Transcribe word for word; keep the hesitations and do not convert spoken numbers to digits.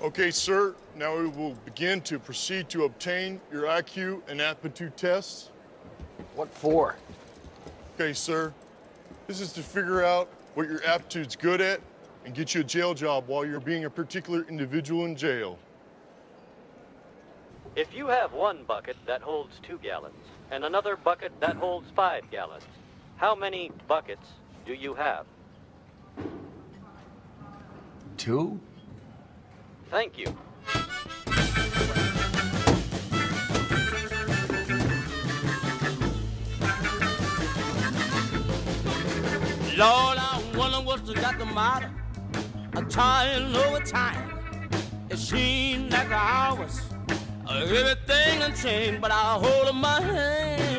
Okay, sir, now we will begin to proceed to obtain your I Q and aptitude tests. What for? Okay, sir, this is to figure out what your aptitude's good at and get you a jail job while you're being a particular individual in jail. If you have one bucket that holds two gallons and another bucket that holds five gallons, how many buckets do you have? Two? Thank you. Lord, I wonder what's got the matter. I'm trying over time. It seems like the hours, everything done changed, but I hold in my hand.